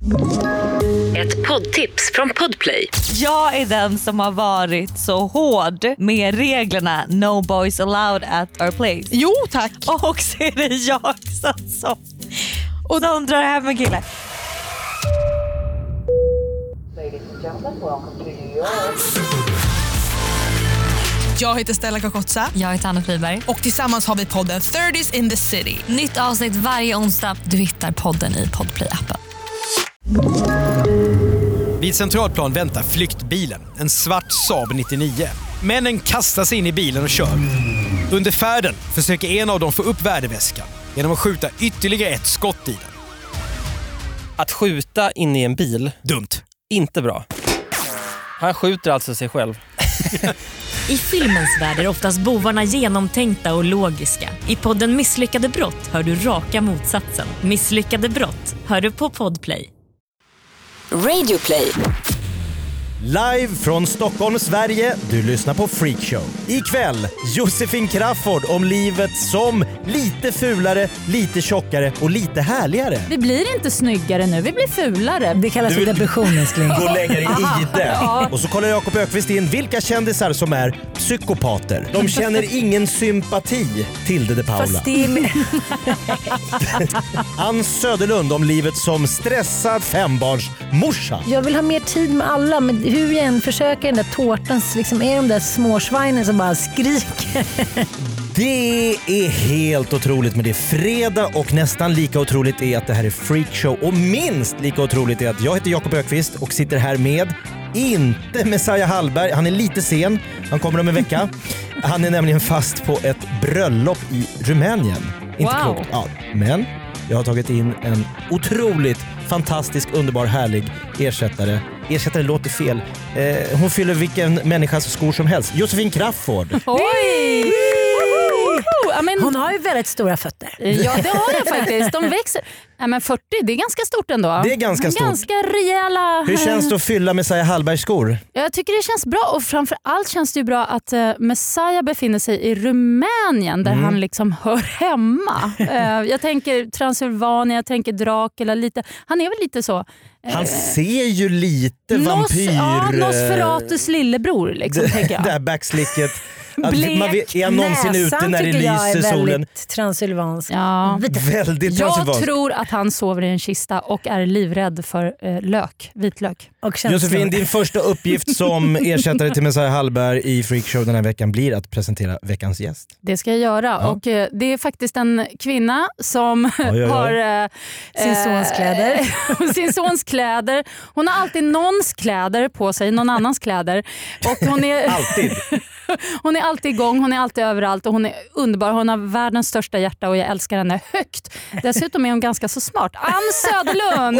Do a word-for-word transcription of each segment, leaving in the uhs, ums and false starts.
Ett poddtips från Podplay. Jag är den som har varit så hård med reglerna No boys allowed at our place. Jo, tack. Och så är det jag som och de drar hem en kille. Ladies and gentlemen, welcome to New York. Jag heter Stella Kakotsa. Jag heter Anna Friberg. Och tillsammans har vi podden thirties in the city. Nytt avsnitt varje onsdag. Du hittar podden i Podplay-appen. Vid Centralplan väntar flyktbilen, en svart Saab nittionio. Männen kastar sig in i bilen och kör. Under färden försöker en av dem få upp värdeväskan genom att skjuta ytterligare ett skott i den. Att skjuta in i en bil, dumt. Inte bra. Han skjuter alltså sig själv. I filmens värld är oftast bovarna genomtänkta och logiska. I podden Misslyckade brott hör du raka motsatsen. Misslyckade brott hör du på Podplay. Radio Play. Live från Stockholm, Sverige. Du lyssnar på Freakshow. Ikväll, Josefin Crafoord om livet som lite fulare, lite tjockare och lite härligare. Vi blir inte snyggare nu, vi blir fulare. Det kallas Du vill- depression, älskling. Gå längre i det. Ja. Och så kollar Jakob Ökvist in vilka kändisar som är psykopater. De känner ingen sympati till de Paula. Fast det är... Ann Söderlund om livet som stressad fembarnsmorsa. Jag vill ha mer tid med alla, men hur jag än försöker den där tårtan liksom är de där småsvinen som bara skriker. Det är helt otroligt, men det är fredag och nästan lika otroligt är att det här är Freakshow. Och minst lika otroligt är att jag heter Jakob Ökvist och sitter här med, inte Messiah Hallberg, han är lite sen, han kommer om en vecka. Han är nämligen fast på ett bröllop i Rumänien. Inte Wow. klokt. Ja, men jag har tagit in en otroligt fantastisk, underbar, härlig ersättare. Ersättare låter fel. Eh, hon fyller vilken människas skor som helst. Josefin Crafoord. Oj! Ja, men, Hon har ju väldigt stora fötter. ja, det har jag faktiskt. De växer. Ja, men fyrtio, det är ganska stort ändå. Det är ganska stort. Ganska rejäla. Hur känns det att fylla Messiah Hallbergs skor? Jag tycker det känns bra, och framförallt känns det ju bra att uh, Messiah befinner sig i Rumänien där Mm. han liksom hör hemma. uh, jag tänker Transylvanien, jag tänker Dracula lite. Han är väl lite så. Uh, Han ser ju lite Nos, vampyr... Ja, Nosferatus lillebror liksom, det, tänker jag. det här backslicket. Att Blek man vet, är jag någonsin näsan ute när det tycker jag är lyser solen? väldigt transylvansk. Ja. Väldigt Jag transylvansk. tror att han sover i en kista och är livrädd för eh, lök, vitlök. Och känslor. Josefin, din första uppgift som ersättare till Messiah Hallberg i Freakshow den här veckan blir att presentera veckans gäst. Det ska jag göra. Ja. Och eh, det är faktiskt en kvinna som oj, oj. har eh, Sin sons kläder. eh, sin sons kläder. Hon har alltid någons kläder på sig, någon annans kläder. Och hon är Alltid. hon är alltid igång, hon är alltid överallt och hon är underbar. Hon har världens största hjärta och jag älskar henne högt. Dessutom är hon ganska så smart. Ann Söderlund!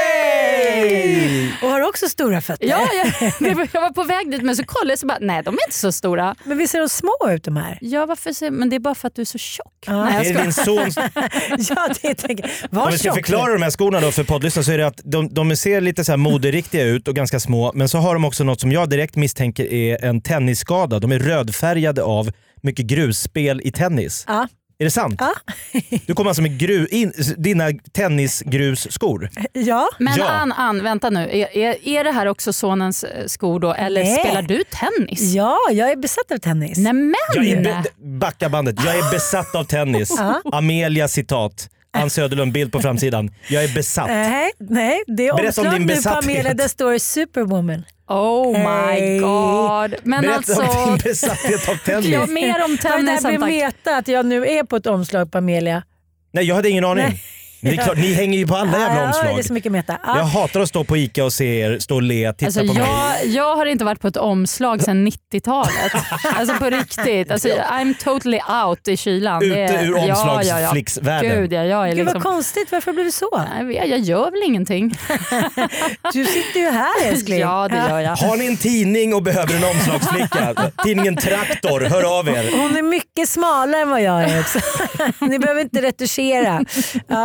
Hey! Och har också stora fötter. Ja, jag, jag var på väg dit men så kollade jag så bara, nej de är inte så stora. Men visst ser de små ut de här? Ja, varför säger, men det är bara för att du är så tjock. Ja. Nej, jag Är det ska... din sons... Ja, det tänker jag. Var Om vi ska tjock. förklara de här skorna då för poddlyssnare så är det att de, de ser lite så här moderiktiga ut och ganska små, men så har de också något som jag direkt misstänker är en tennisskada. De är rödfärgade av mycket grusspel i tennis. Ja. Är det sant? Ja. Du kommer alltså med gru, in, dina tennisgrusskor. Ja. Men Ja. Ann, Ann, vänta nu. Är, är, är det här också sonens eh, skor då? Eller Nej. spelar du tennis? Ja, jag är besatt av tennis. Nej men! Jag är be, backa bandet. Jag är besatt av tennis. Amelia citat. Ann Söderlund bild på framsidan. Jag är besatt. Nej, nej, det är Berätta om omslag din nu på besatthet. Amelia, där står Superwoman. Oh my Hey. god. Men Berätta alltså... om din besatthet av tennis. Ja, mer om Det tennis där blir tack. meta att jag nu är på ett omslag på Amelia. Nej, jag hade ingen aning. Nej. Men det är klart, ni hänger ju på alla jävla Ja, det omslag. är så mycket meta. Ja. Jag hatar att stå på Ica och se er stå och le, titta Alltså, på mig. jag, jag har inte varit på ett omslag sedan nittiotalet. Alltså på riktigt. Alltså, I'm totally out i kylan. Ute Det är- ur omslagsflicksvärlden. Gud, ja, jag är Gud vad liksom... konstigt, varför blev det så? Jag, vet, jag gör väl ingenting. Du sitter ju här älskling. Ja, det gör jag. Har ni en tidning och behöver en omslagsflicka? Tidningen Traktor, hör av er. Hon är mycket smalare än vad jag är också. Ni behöver inte retuschera. Ja.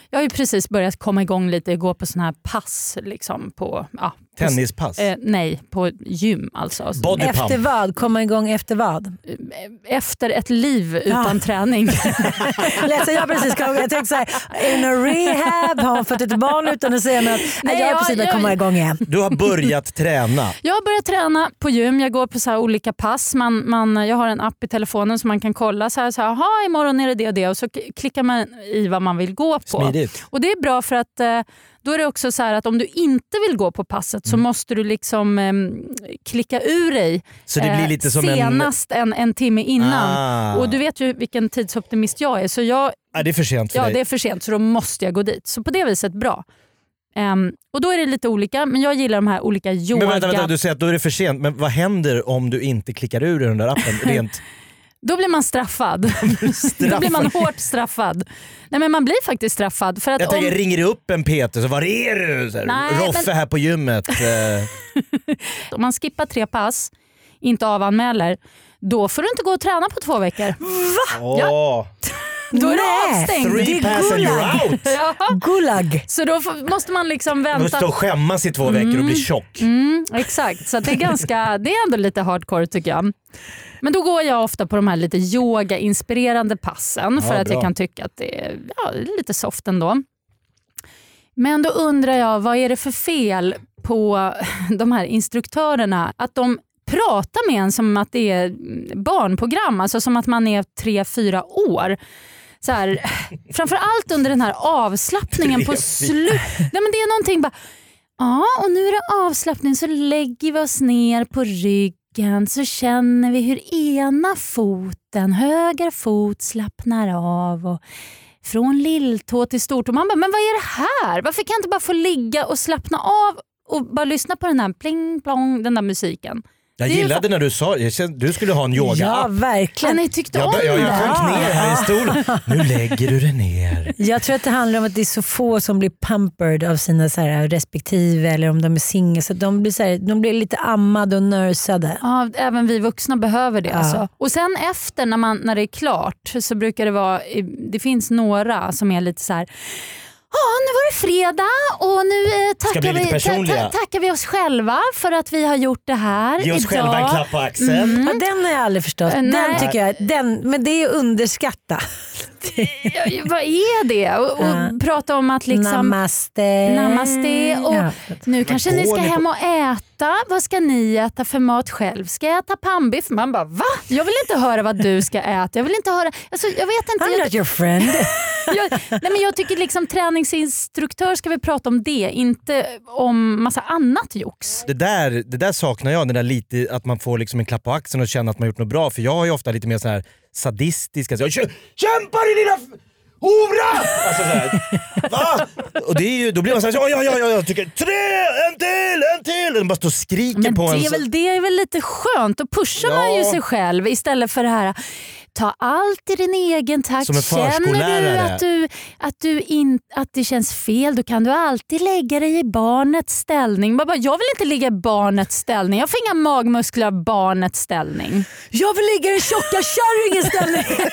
jag har ju precis börjat komma igång lite och gå på såna här pass liksom på ja, tennispass? Eh, nej, på gym alltså. Efter vad? Komma igång efter vad? Efter ett liv utan ja. träning. Läser jag precis jag tänkte så här, in a rehab, har hon fått ett barn utan att säga något. Nej, jag är precis att komma igång igen. Du har börjat träna. Jag har börjat träna på gym. Jag går på så här olika pass. Man, man, jag har en app i telefonen så man kan kolla så här, så här, aha, imorgon är det det och det och så klickar man i vad man vill gå på. Smidigt. Och det är bra för att eh, då är det också så här att om du inte vill gå på passet så mm. måste du liksom eh, klicka ur dig så det blir lite som senast en... En, en timme innan. Ah. Och du vet ju vilken tidsoptimist jag är. Så jag, ah, det är för sent för ja, dig. det är för sent så då måste jag gå dit. Så på det viset bra. Um, och då är det lite olika, men jag gillar de här olika yoga... Men vänta, vänta, du säger att då är det för sent. Men vad händer om du inte klickar ur den där appen rent... Då blir man straffad. straffad. Då blir man hårt straffad. Nej, men man blir faktiskt straffad. För att jag om... tänker, ringer du upp en Peter så var är du? Så här, Nej, Roffe men... här på gymmet. Om man skippar tre pass, inte avanmäler, då får du inte gå och träna på två veckor. Va? Oh. Ja. Då är det avstängt. Three pass and you're out. Ja. Gulag. Så då får, måste man liksom vänta. Du måste stå och skämmas i två veckor mm. och bli tjock. Mm, exakt, så det är, ganska, det är ändå lite hardcore tycker jag. Men då går jag ofta på de här lite yoga-inspirerande passen ja, för att bra. Jag kan tycka att det är ja, lite soft ändå. Men då undrar jag, vad är det för fel på de här instruktörerna? Att de pratar med en som att det är barnprogram, alltså som att man är tre, fyra år. Så här, framförallt under den här avslappningen på slut. Nej, men det är någonting bara, ja, och nu är det avslappning så lägger vi oss ner på ryggen så känner vi hur ena foten, höger fot slappnar av och från lilltå till stort. Och man bara, men vad är det här? Varför kan jag inte bara få ligga och slappna av och bara lyssna på den här pling plong, den där musiken? Jag gillade när du sa jag kände, du skulle ha en yoga. Ja, verkligen. Ja, ni tyckte jag, om jag, jag sjönk ja. ner här i stolen. Nu lägger du dig ner. Jag tror att det handlar om att det är så få som blir pampered av sina så här respektive eller om de är singel. Så de blir, så här, de blir lite ammade och nörsade. Ja, även vi vuxna behöver det. Ja. Alltså. Och sen efter när, man, när det är klart så brukar det vara, det finns några som är lite så här. Ja, nu var det fredag och nu eh, tackar, vi, ta, ta, tackar vi oss själva för att vi har gjort det här. Ge oss idag. själva en klapp på axeln. Mm. Ja, den har jag aldrig förstått. Uh, den tycker jag, den, men det är underskatta. Ja, vad är det? Och, och uh. prata om att liksom... Namaste. Namaste. Och ja. Nu kanske ni ska hem och äta. Vad ska ni äta för mat själv? Ska jag äta pannbiff? Man bara, va? Jag vill inte höra vad du ska äta. Jag vill inte höra... Alltså, jag vet inte. I'm jag... not your friend. jag, nej, men jag tycker liksom träningsinstruktör ska vi prata om det. Inte om massa annat jox. Det där, det där saknar jag. Det där lite att man får liksom en klapp på axeln och känna att man gjort något bra. För jag har ju ofta lite mer så här sadistiska. Så jag, kämpa din lilla hora! Alltså så här. Va? Och det är ju, då blir man så här, ja, ja, ja, ja, jag tycker tre, en till, en till. Den bara står och skriker men på det en. Är väl, det är väl lite skönt. Då pushar ja. man ju sig själv istället för det här. Ta allt i din egen takt. Som en Känner du att, du, att, du in, att det känns fel, då kan du alltid lägga dig i barnets ställning. Bara, jag vill inte ligga i barnets ställning. Jag får inga magmuskler av barnets ställning. Jag vill ligga i tjocka kärringens ställning.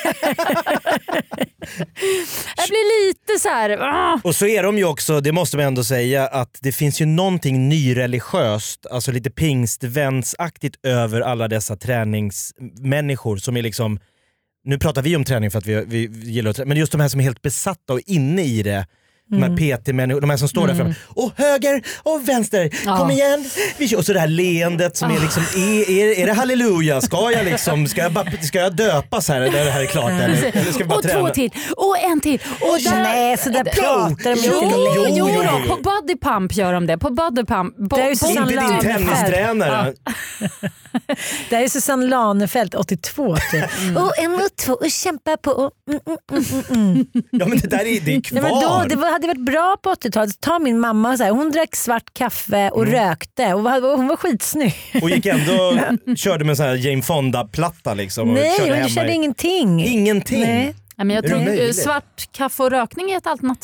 Jag blir lite så här... Ah. Och så är de ju också, det måste man ändå säga, att det finns ju någonting nyreligiöst, alltså lite pingstvänsaktigt över alla dessa träningsmänniskor som är liksom... Nu pratar vi om träning för att vi, vi, vi gillar att träna, men just de här som är helt besatta och inne i det. De här Mm. P T-människor, de här som står Mm. där framme. Och höger och vänster, Ja. kom igen. Och så det här leendet som är liksom, är, är, är det halleluja? Ska jag liksom, ska jag, bara, ska jag döpas här när det här är klart? Eller, eller ska vi bara och träna? två till, och en till. Och där, Nej, så där pratar de jo, inte jo, längre. jo, jo, på body pump gör de det. På body pump. Bo, Det är ju så Inte din Lanefelt. tennistränare. Ja. Det här är Susanne Lanefelt, åttiotvå typ. Mm. Och en och två och kämpa på. Och, mm, mm, mm, mm. Ja, men det där är, det är kvar. Nej, men då, det var, hade varit bra på åttiotalet. Ta min mamma, så här, hon drack svart kaffe och mm. rökte och var, hon var skitsnygg. Och gick ändå, körde med sån här Jane Fonda-platta liksom. Och Nej, körde hon körde i... ingenting. Ingenting? Nej. Ja, men jag Är det tror möjligt? svart kaffe och rökning är ett alternativ.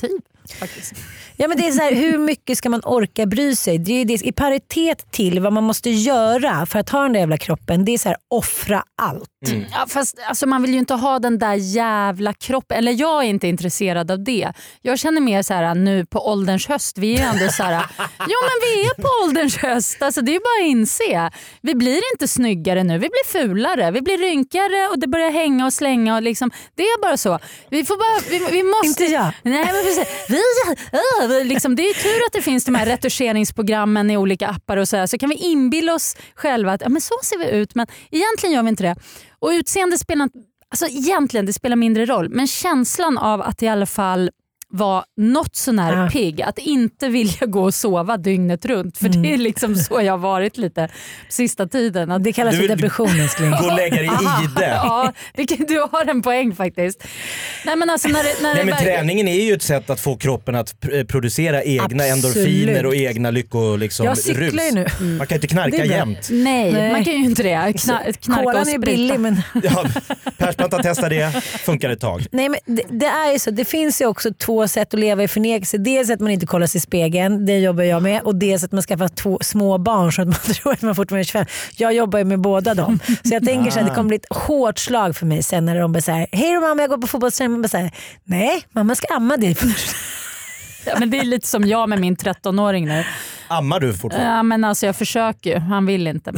faktiskt. Ja, men det är så här, hur mycket ska man orka bry sig? Det är ju det, i paritet till vad man måste göra för att ha den där jävla kroppen. Det är så här, offra allt. Mm. Ja, fast alltså, man vill ju inte ha den där jävla kroppen. Eller jag är inte intresserad av det. Jag känner mer så här nu på ålderns höst. Vi är ju ändå så här, jo men vi är på ålderns höst. Alltså, det är ju bara att inse. Vi blir inte snyggare nu. Vi blir fulare. Vi blir rynkare och det börjar hänga och slänga. Och liksom, det är bara så. Vi får bara, vi, vi måste... Inte jag. Nej, men precis. Vi, äh, liksom, det är ju tur att det finns de här retuscheringsprogrammen i olika appar och så här. Så kan vi inbilla oss själva att ja, men så ser vi ut. Men egentligen gör vi inte det. Och utseende spelar, alltså egentligen det spelar mindre roll. Men känslan av att i alla fall vara något sån här Ja. pigg. Att inte vilja gå och sova dygnet runt. För Mm. det är liksom så jag har varit lite på sista tiden. Att Det kallas för depression, älskling. Gå och lägga dig i det. Ja, det, du har en poäng faktiskt. Nej, men alltså när det, när Nej, det men verkar- träningen är ju ett sätt att få kroppen att pr- producera egna Absolut. endorfiner och egna lycko liksom, Jag cyklar ju rus. nu. Man kan ju inte Det är knarka bra. jämt. Nej, Nej. man kan ju inte det. Kna, knarka och Kolan är sprita. billig, men... Ja, Persbrandt testar det, funkar ett tag. Nej, men det, det är ju så. Det finns ju också två sätt att leva i förnekelse. Dels att man inte kollar sig i spegeln, det jobbar jag med. Och dels att man skaffar två små barn så att man tror att man fortfarande är tjugofem. Jag jobbar ju med båda dem. Så jag tänker så att det kommer bli ett hårt slag för mig sen när de bara säger hej då mamma, jag går på fotbollsträning. Man bara säger nej, mamma ska amma dig först. Ja, men det är lite som jag med min trettonåring nu. Ammar du fortfarande? Ja, men alltså jag försöker ju. Han vill inte.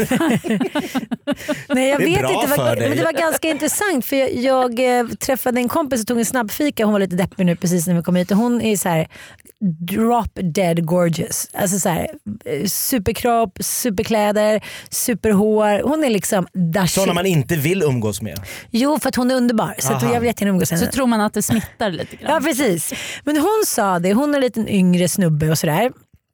Nej, jag Det är vet bra inte. Det för var, dig. men det var ganska intressant för jag, jag eh, träffade en kompis och tog en snabbfika. Hon var lite deppig nu precis när vi kom hit och hon är så här drop dead gorgeous. Alltså så här eh, superkropp, superkläder, superhår. Hon är liksom dashi. Sådana man inte vill umgås med. Jo, för att hon är underbar. Så att Aha. jag vill jättegärna umgås med Så henne. tror man att det smittar lite grann. Ja, precis. Men hon sa det, hon är en liten yngre snubbe och sådär.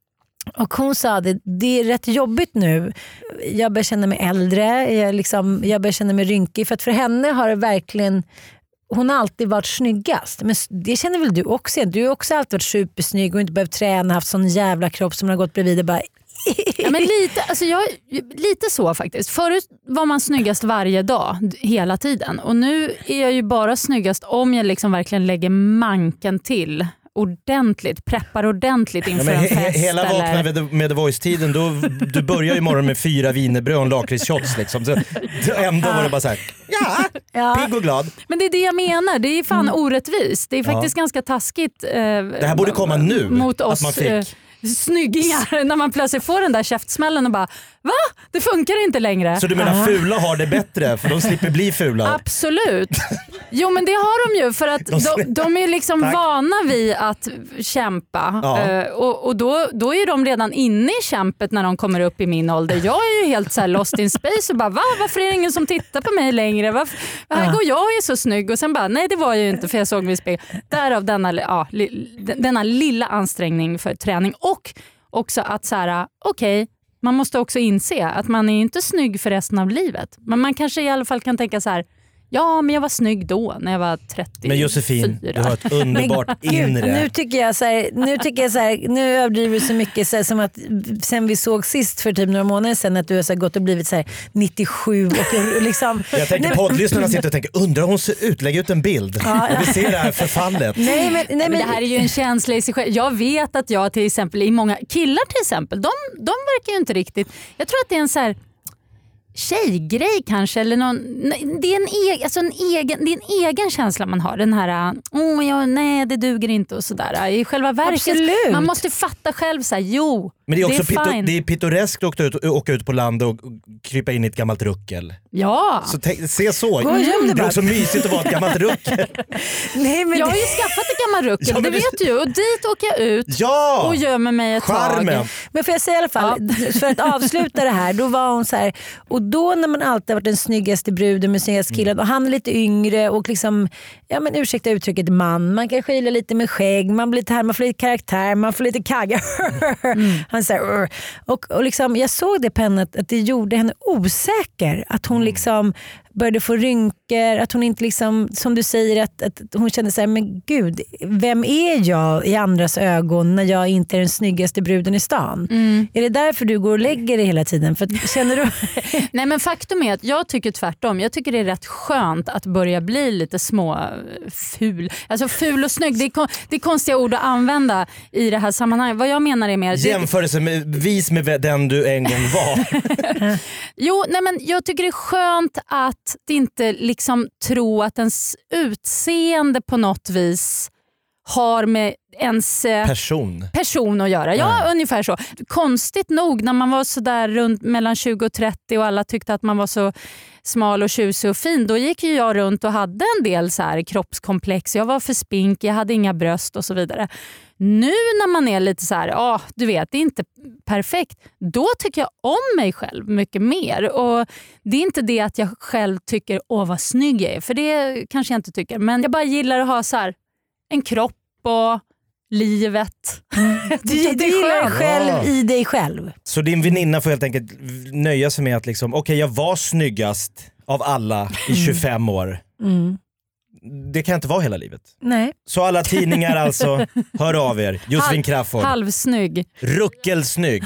Och hon sa det, det är rätt jobbigt nu. Jag börjar känna mig äldre, jag, liksom, jag börjar känna mig rynkig. För att för henne har det verkligen, hon har alltid varit snyggast. Men det känner väl du också? Du har också alltid varit supersnygg och inte behövt träna, haft sån jävla kropp som har gått bredvid och bara... Ja, men lite, alltså jag, lite så faktiskt. Förut var man snyggast varje dag, hela tiden. Och nu är jag ju bara snyggast om jag liksom verkligen lägger manken till ordentligt, preppar ordentligt inför Ja, men en he- fest. hela vakna eller... med, The- med The Voice-tiden, då, du börjar ju morgon med fyra wienerbröd och en lakritsshots liksom. Så, ändå var det bara så här, ja, Ja. pigg och glad. Men det är det jag menar, det är fan orättvist. Det är faktiskt Ja. ganska taskigt. Eh, Det här borde komma nu, mot att oss man fick. eh, snyggingar när man plötsligt får den där käftsmällen och bara va? Det funkar inte längre. Så du menar fula har det bättre för de slipper bli fula? Absolut. Jo, men det har de ju för att De- de, de är liksom Tack. vana vid att kämpa. Ja. Eh, och och då, då är de redan inne i kämpet när de kommer upp i min ålder. Jag är ju helt så här lost in space och bara va? Varför är det ingen som tittar på mig längre? Varför, här Ja. går jag är så snygg och sen bara nej det var jag ju inte för jag såg mig i spegeln. Därav denna, ja, li, denna lilla ansträngning för träning och också att så här okej, man måste också inse att man är inte snygg för resten av livet. Men man kanske i alla fall kan tänka så här. Ja, men jag var snygg då när jag var trettiofyra. Men Josefin, du har ett underbart Gud, inre. nu tycker jag så här, nu tycker jag så här, nu överdriver du så mycket så här, som att sen vi såg sist för typ några månader sedan att du har så här, gått och blivit så här, nittiosju och liksom. Jag tänker Nej, poddlyssnarna sitter och tänker, undrar hon ser ut, lägg ut en bild. Ja, ja. Och vi ser det här förfallet. Nej, men, nej, Men men, det här är ju en känsla i sig själv. Jag vet att jag till exempel i många killar till exempel, de, de verkar ju inte riktigt. Jag tror att det är en så här tjejgrej kanske eller någon, nej, det är en egen, alltså en egen, det är en egen känsla man har, den här åh ja, nej det duger inte och sådär. I själva verket Absolut. man måste fatta själv så här, jo Men det är också pitto, fine. det är pittoreskt att åka ut, åka ut på land och krypa in i ett gammalt ruckel. Ja. Så tänk, se så. Gå och göm dig Det är bara. också mysigt att vara ett gammalt ruckel. nej, men Jag har det, ju skaffat ett gammalt ruckel, Ja, men det det- vet du ju. Och dit åker jag ut Ja! och gömmer mig ett Charmen. tag. men får jag säga i alla fall, för att avsluta det här, då var hon så här, och då när man alltid har varit den snyggaste bruden med snyggaste killen och han är lite yngre och liksom, ja men ursäkta uttrycket man, man kan skila lite med skägg, man blir lite här, man får lite karaktär, man får lite kagga. Mm. Han säger och, och liksom, jag såg det på henne att, att det gjorde henne osäker, att hon liksom började få rynkor, att hon inte liksom, som du säger, att, att hon kände så här, men gud, vem är jag i andras ögon när jag inte är den snyggaste bruden i stan? Mm. Är det därför du går och lägger dig hela tiden? För känner du... Nej, men faktum är att jag tycker tvärtom. Jag tycker det är rätt skönt att börja bli lite små ful. Alltså ful och snygg, det är, kon- det är konstiga ord att använda i det här sammanhanget. Vad jag menar är mer... Jämförelse med, vis med den du en gång var. Jo, nej men jag tycker det är skönt att inte liksom tro att ens utseende på något vis har med ens person, person att göra. Ja, nej. Ungefär så. Konstigt nog när man var så där runt mellan tjugo och trettio och alla tyckte att man var så smal och tjusig och fin, då gick ju jag runt och hade en del så här kroppskomplex. Jag var för spink, jag hade inga bröst och så vidare. Nu när man är lite så här, ja, ah, du vet, det är inte perfekt, då tycker jag om mig själv mycket mer. Och det är inte det att jag själv tycker, åh vad snygg jag är, för det kanske jag inte tycker, men jag bara gillar att ha så här en kropp och livet. Du, du gillar dig själv ja. i dig själv. Så din väninna får helt enkelt nöja sig med att liksom, okej, okay, jag var snyggast av alla i tjugofem år. Mm. Det kan inte vara hela livet. Nej. Så alla tidningar alltså, hör av er. Josefin Crafoord. Halvsnygg. Ruckelsnygg.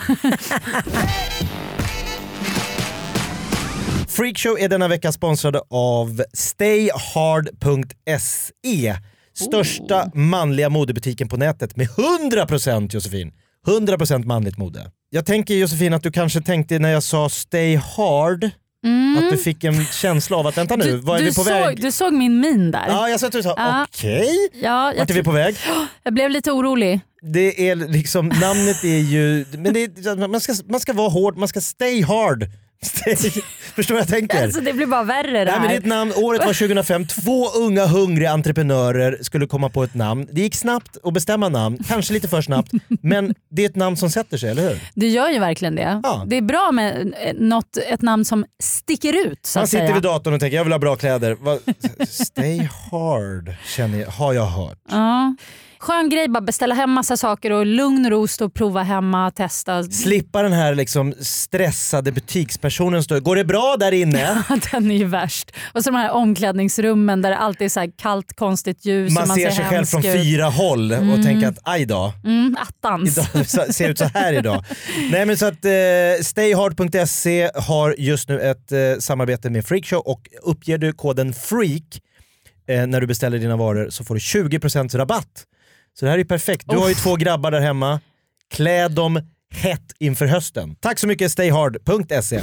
Freakshow är denna vecka sponsrade av stay hard punkt se. Största oh. manliga modebutiken på nätet med hundra procent Josefin. hundra procent manligt mode. Jag tänker Josefin att du kanske tänkte när jag sa stay hard mm. att du fick en känsla av att vänta nu, du, var är du vi på såg, väg? Du såg min min där. Ja, jag sa att du sa ja. okej. Okay. Ja, vart är vi på väg? Jag blev lite orolig. Det är liksom, namnet är ju, men det är, man, ska, man ska vara hård, man ska stay hard. Förstår vad jag tänker? Alltså det blir bara värre det här. Nej, men ditt namn, året var tjugohundrafem. Två unga hungriga entreprenörer skulle komma på ett namn. Det gick snabbt att bestämma namn, kanske lite för snabbt, men det är ett namn som sätter sig, eller hur? Det gör ju verkligen det. Ja. Det är bra med något, ett namn som sticker ut, så man att sitter säga. vid datorn och tänker jag vill ha bra kläder. Stay hard känner jag, har jag hört. Ja. Skön grej, bara beställa hem massa saker och lugn och ro stå och prova hemma, testa. Slippa den här liksom stressade butikspersonen stå. Går det bra där inne? Ja, den är ju värst. Och så de här omklädningsrummen där det alltid är så här kallt, konstigt ljus. Man, man ser, ser sig själv från fyra håll och mm. tänker att aj då. Mm, attans. Idag, ser ut så här idag. Nej, men så att eh, stay hard punkt se har just nu ett eh, samarbete med Freakshow och uppger du koden FREAK eh, när du beställer dina varor så får du tjugo procent rabatt. Så det här är perfekt. Du har ju två grabbar där hemma. Klä dem hett inför hösten. Tack så mycket stay hard punkt se.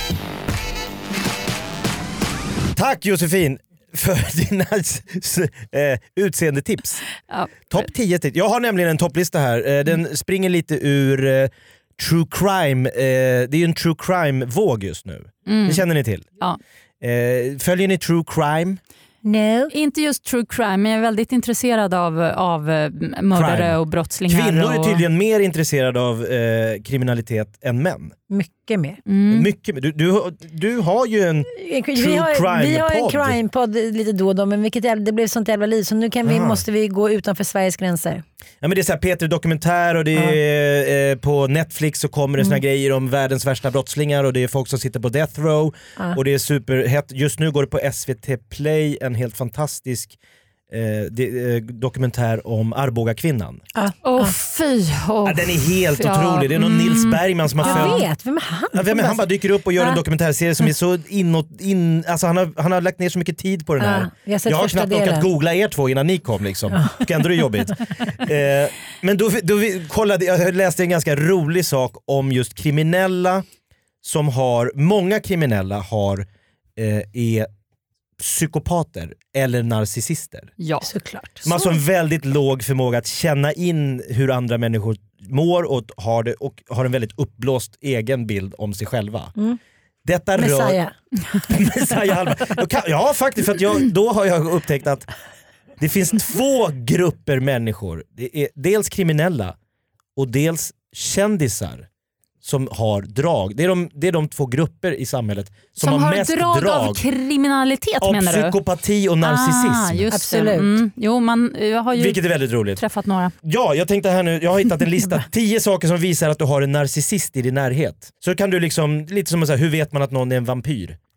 Tack Josefin för dina äh, utseendetips. Ja. Topp tio tips. Jag har nämligen en topplista här. Äh, den mm. springer lite ur äh, true crime. Äh, det är ju en true crime-våg just nu. Mm. Det känner ni till? Ja. Äh, följer ni true crime? No. Inte just true crime, men jag är väldigt intresserad av, av mördare crime. Och brottslingar. Kvinnor är och... tydligen mer intresserade av eh, kriminalitet än män. Mycket mer. Mm. Mycket mer. Du, du, du har ju en vi true har, crime-podd. Vi har en crime-podd lite då och då, men vilket jävla, det blev sånt jävla liv. Så nu kan vi, måste vi gå utanför Sveriges gränser. Ja, men det är så här Peter Dokumentär och det är eh, på Netflix så kommer det mm. såna grejer om världens värsta brottslingar och det är folk som sitter på death row ah. och det är superhett. Just nu går det på S V T Play en helt fantastisk eh, de, eh, dokumentär om Arboga-kvinnan. Åh ah. oh, fy! Oh. Ja, den är helt ja. otrolig. Det är någon mm. Nils Bergman som har jag följt. Jag vet, vem är han? Ja, vem är han bara dyker upp och gör ah. en dokumentärserie som är så inåt, in, alltså han har, han har lagt ner så mycket tid på den här. Ah. Jag, jag har knappt orkat googla er två innan ni kom liksom. Ah. Tycker ändå det är jobbigt. eh, men då, då vi kollade, jag läste en ganska rolig sak om just kriminella som har, många kriminella har eh, är psykopater eller narcissister. Ja, såklart. Man har så en väldigt låg förmåga att känna in hur andra människor mår och har, det, och har en väldigt uppblåst egen bild om sig själva. Mm. Detta Messiah. Rör... Messiah. Ja, faktiskt. För att jag, då har jag upptäckt att det finns två grupper människor. Det är dels kriminella och dels kändisar som har drag. Det är de, det är de två grupper i samhället som, som har, har mest drag, drag av kriminalitet, av menar du? psykopati och narcissism. Ah, just absolut. Mm. Jo, man, jag har ju vilket är väldigt roligt. Träffat några. Ja, jag tänkte här nu, jag har hittat en lista tio saker som visar att du har en narcissist i din närhet. Så kan du liksom, lite som att säga, hur vet man att någon är en vampyr?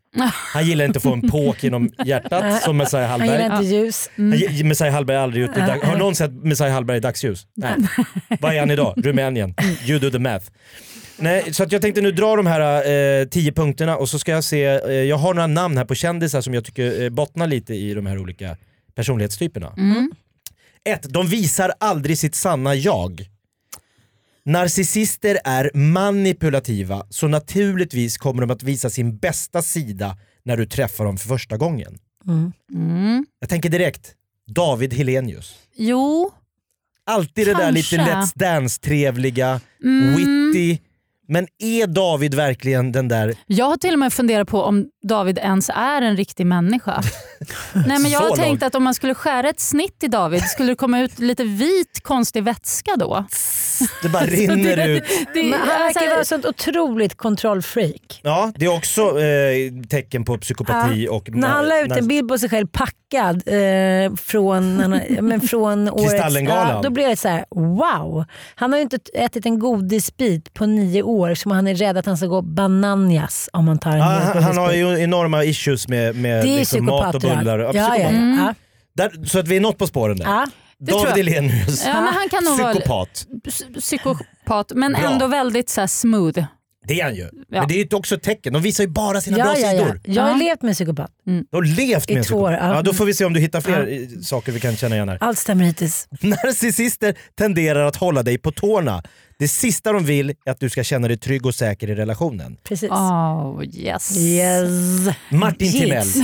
Han gillar inte att få en påk genom hjärtat som Messiah Hallberg. Han gillar inte ljus. Mm. Messiah Hallberg är aldrig ute. Har någon sett Messiah Hallberg i dagsljus? Nej. Vad är han idag? Rumänien. You do the math. Nej, så att jag tänkte nu dra de här eh, tio punkterna och så ska jag se, eh, jag har några namn här på kändisar som jag tycker eh, bottnar lite i de här olika personlighetstyperna. Mm. Ett, de visar aldrig sitt sanna jag. Narcissister är manipulativa, så naturligtvis kommer de att visa sin bästa sida när du träffar dem för första gången. Mm. Mm. Jag tänker direkt, David Hellenius. Jo. Alltid det där lite Kanske. Let's Dance-trevliga, Mm. witty. Men är David verkligen den där... Jag har till och med funderat på om David ens är en riktig människa. Nej, men jag har Så tänkt långt. att om man skulle skära ett snitt i David skulle det komma ut lite vit konstig vätska då. Det bara rinner det, ut. Det, Men han alltså, verkar vara ett sånt otroligt kontrollfreak. Ja, det är också eh, tecken på psykopati. Ja. Och När han la ut när- en bild på sig själv packad eh, från, men från årets... Kristallengalan. Ja, då blev det så här: wow. Han har ju inte ätit en godisbit på nio år som han är rädd att han ska gå bananjas om man tar en Ja, hel han, han godisbit. har ju enorma issues med, med Det är liksom mat och psykopat, bullar. ja. Ja, Ja, ja, psykopat. ja. Mm. Ja. Där, så att vi är något på spåren där. Ja. tror David jag. Hellenius, Ja, men han kan nog vara psykopat. psy- psykopat men Bra. ändå väldigt så här smooth. Det är han ju. Ja. Men det är ju också ett tecken. De visar ju bara sina bra Ja, ja, ja. sidor. Jag har Ja. levt med psykopat. De har levt I med en två år, psykopat. ja. Ja, då får vi se om du hittar fler eh, saker vi kan känna igen här. Allt stämmer hittills. Narcissister tenderar att hålla dig på tårna. Det sista de vill är att du ska känna dig trygg och säker i relationen. Precis. Oh yes. Yes. Martin Yes. Timell.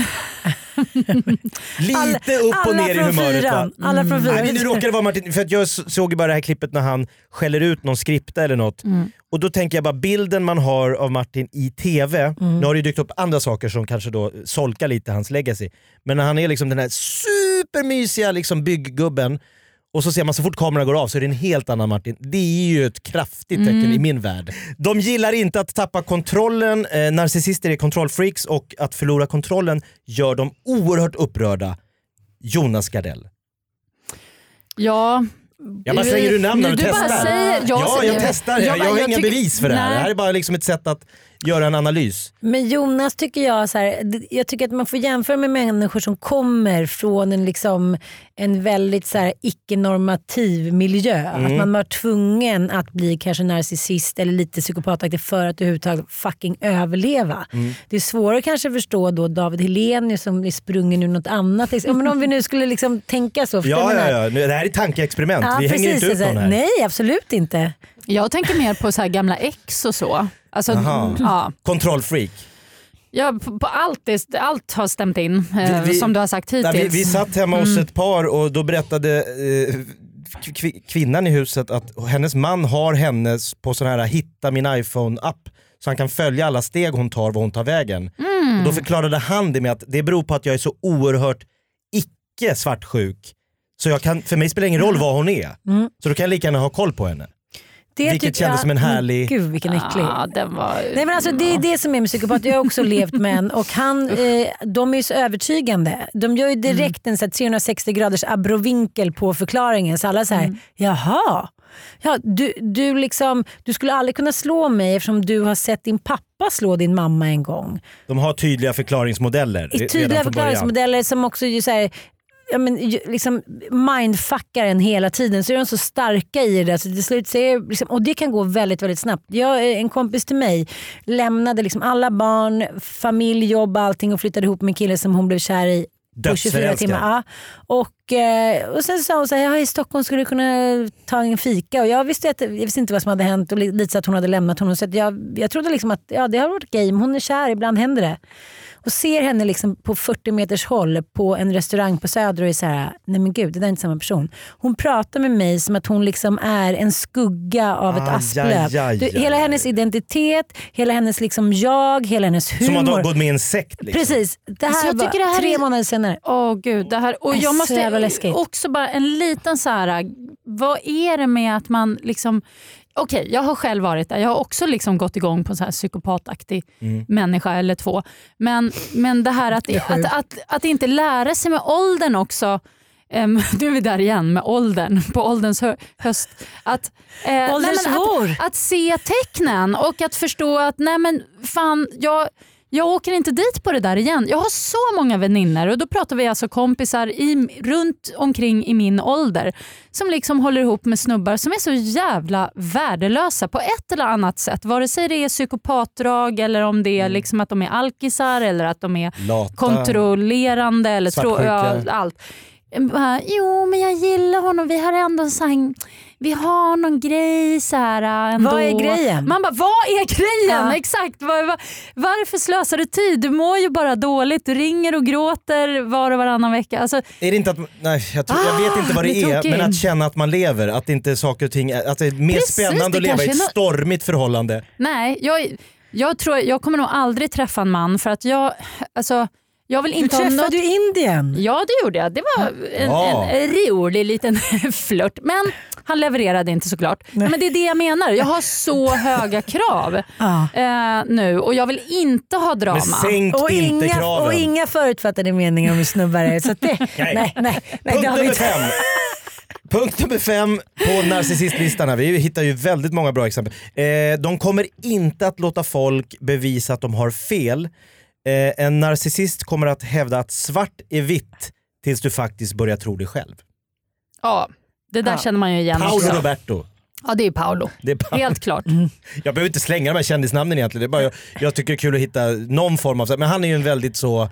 Lite Alla- upp och alla ner i från humöret, fyran. va? Alla från fyran. Nej, men nu råkar det vara Martin, för att jag s- såg ju bara det här klippet när han skäller ut någon skripta eller något. Mm. Och då tänker jag bara, bilden man har av Martin i tv, Mm. nu har det ju dykt upp andra saker som kanske då solkar lite hans legacy. Men när han är liksom den här supermysiga liksom bygggubben och så ser man så fort kameran går av så är det en helt annan Martin. Det är ju ett kraftigt tecken Mm. i min värld. De gillar inte att tappa kontrollen, eh, narcissister är kontrollfreaks och att förlora kontrollen gör dem oerhört upprörda. Jonas Gardell. Ja. Jag bara slänger ur namnen och du testar. Bara säger, jag ja, säger, jag testar. Jag, jag har inga tycker- bevis för det här. Nej. Det här är bara liksom ett sätt att göra en analys. Men Jonas tycker jag så här, d- jag tycker att man får jämföra med människor som kommer från en, liksom, en väldigt så här, icke-normativ miljö. Mm. Att man var tvungen att bli kanske narcissist eller lite psykopataktig för att överhuvudtaget fucking överleva. Mm. Det är svårare kanske att förstå då David Hellenius som är sprungen ur något annat. Ja, men om vi nu skulle liksom tänka så. förstår Ja, man ja, här? ja. Nu- Det här är tankeexperiment. Ja, Vi hänger precis, inte ut någon här. Nej, absolut inte. Jag tänker mer på så här gamla ex och så. Alltså, Aha. ja. Kontrollfreak. Ja, på, på allt, det, allt har stämt in eh, Vi- vi- som du har sagt hittills. Nej, vi, vi satt hemma hos Mm. ett par och då berättade eh, kv- kvinnan i huset att hennes man har hennes på sån här hitta min iPhone-app så han kan följa alla steg hon tar, var hon tar vägen. Mm. Och då förklarade han det med att det beror på att jag är så oerhört icke svartsjuk. Så jag kan, för mig spelar det ingen roll vad hon är. Mm. Så då kan jag lika gärna ha koll på henne. Det Vilket tycker kändes jag- som en härlig... Gud vilken äcklig. Ja, den var... Nej, men alltså, det är det som är med psykopat. Jag har också levt med en och han, eh, de är ju så övertygande. De gör ju direkt en så här, trehundrasextio graders abrovinkel på förklaringen. Så alla säger, jaha. Ja, du, du, liksom, du skulle aldrig kunna slå mig eftersom du har sett din pappa slå din mamma en gång. De har tydliga förklaringsmodeller. I re- tydliga redan från början. förklaringsmodeller som också ju så här, ja, men, ju- liksom mindfuckar en hela tiden, så är de så starka i det så till slut så är, liksom, och det kan gå väldigt väldigt snabbt. Jag, en kompis till mig lämnade liksom alla barn, familj, jobb, allting och flyttade ihop med en kille som hon blev kär i på tjugofyra Dödsförälskad. timmar. Ja. Och, eh, och sen sa hon så här, ja, i Stockholm skulle du kunna ta en fika och jag visste, att, jag visste inte vad som hade hänt och li- lite så att hon hade lämnat honom, så att jag, jag trodde liksom att ja, det har varit game, hon är kär, ibland händer det. Och ser henne liksom på fyrtio meters håll på en restaurang på Söder och är så här, nej men gud, det där är inte samma person. Hon pratar med mig som att hon liksom är en skugga av ett Aj, asplöv. aj, aj, Du, aj, hela aj. hennes identitet, hela hennes liksom jag, hela hennes humor. Som har gått med i en sekt. Liksom. Precis. Det här Så jag var tycker det här tre är- månader senare. Åh gud, det här, och Det är jag så jävla måste läskigt. också bara en liten så här, vad är det med att man liksom, okej okay, jag har själv varit där, jag har också liksom gått igång på en så här psykopataktig Mm. människa eller två, men, men det här att, Det är sjukt. att, att, att inte lära sig med åldern också. Um, nu är vi där igen med åldern, på ålderns hö- höst. Att, eh, nej, Ålderns men vår. att, att se tecknen och att förstå att nej men fan, jag, jag åker inte dit på det där igen. Jag har så många vänner och då pratar vi alltså kompisar i, runt omkring i min ålder som liksom håller ihop med snubbar som är så jävla värdelösa på ett eller annat sätt. Vare sig det är psykopatdrag eller om det är liksom att de är alkisar eller att de är Lata, kontrollerande eller tro, ja, allt. Jo, men jag gillar honom. Vi har ändå så här, vi har någon grej så här ändå. Vad är grejen? Man bara, vad är grejen? Ja. Exakt. Var, var, varför slösar du tid? Du mår ju bara dåligt. Du ringer och gråter var och varannan vecka. Alltså, är det inte att, nej, jag, tror, jag vet inte vad det, det är, är men att känna att man lever. Att inte saker och ting, att det är mer Precis, spännande att leva i ett no- stormigt förhållande. Nej, jag, jag tror jag kommer nog aldrig träffa en man för att jag, alltså jag vill inte du träffade något... ju Indien. Ja, det gjorde jag. Det var en, ja. en rolig liten flört. Men han levererade inte såklart. Nej. Men det är det jag menar. Jag har så höga krav ja. eh, nu och jag vill inte ha drama. Men sänk och inte inga, kraven. Och inga förutfattade meningar om vi snubbar. Så att det, nej, nej, nej, nej, Punkt det har vi nummer inte. fem. Punkt nummer fem på narcissistlistan här. Vi hittar ju väldigt många bra exempel. Eh, de kommer inte att låta folk bevisa att de har fel. Eh, en narcissist kommer att hävda att svart är vitt tills du faktiskt börjar tro det själv. Ja, det där ja. känner man ju igen. Paolo också. Roberto. Ja, det är Paolo. Det är Paolo. Helt klart. Mm. Jag behöver inte slänga de här kändisnamnen egentligen. Det är bara, jag, jag tycker det är kul att hitta någon form av... Men han är ju en väldigt så...